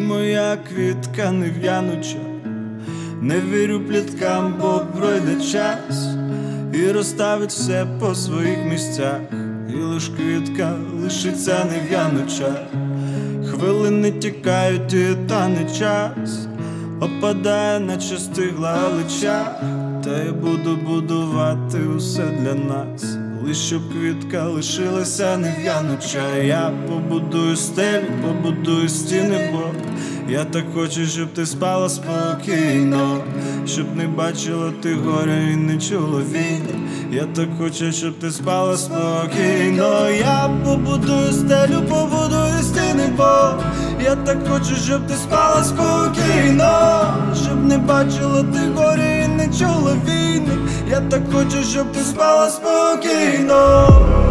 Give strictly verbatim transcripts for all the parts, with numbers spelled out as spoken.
моя квітка нев'януча, не вірю пліткам, бо пройде час і розставить все по своїх місцях, і лиш квітка лишиться нев'януча. Хвилини тікають, і тане час опадає, наче стигла галича. Та я буду будувати усе для нас, лиш щоб квітка лишилася нев'януча. Я побудую стелю, побудую стіни, бо я так хочу, щоб ти спала спокійно, щоб не бачила ти горя і не чула війни. Я так хочу, щоб ти спала спокійно. Я побудую стелю, побудую стіни, бо я так хочу, щоб ти спала спокійно, щоб не бачила ти горя і не чула війни. Я так хочу, щоб ти спала спокійно,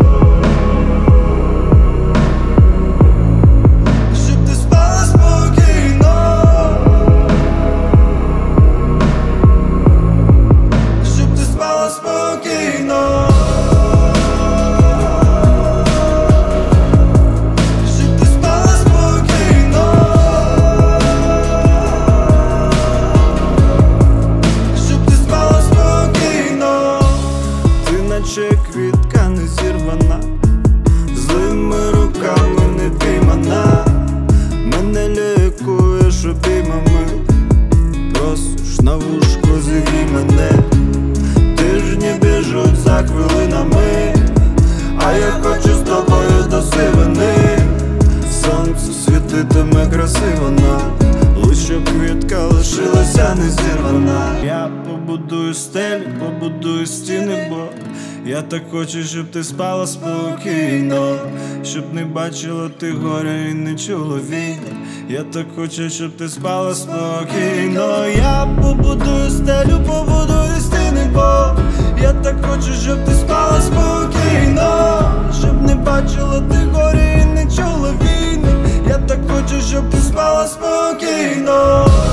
щоб ти спала спокійно, щоб ти спала спокійно, щоб ти спала спокійно, щоб ти спала спокійно. Ти наче квітка не зірвана, злими руками не піймана. Мене лікуєш обіймами, просиш на вушку зігрій мене. Тижні біжуть за хвилинами, а я хочу з тобою до сивини. Сонце світитиме красиво нам, лиш щоб квітка лишилася не зірвана. Я побудую стелю, побудую стіни, бо я так хочу, щоб ти спала спокійно, щоб не бачила ти горя і не чула війни. Я так хочу, щоб ти спала спокійно. Я побудую стелю, побудую стіни, бо я так хочу, щоб ти спала спокійно, щоб не бачила ти горя і не чула війни. Я так хочу, щоб ти спала спокійно.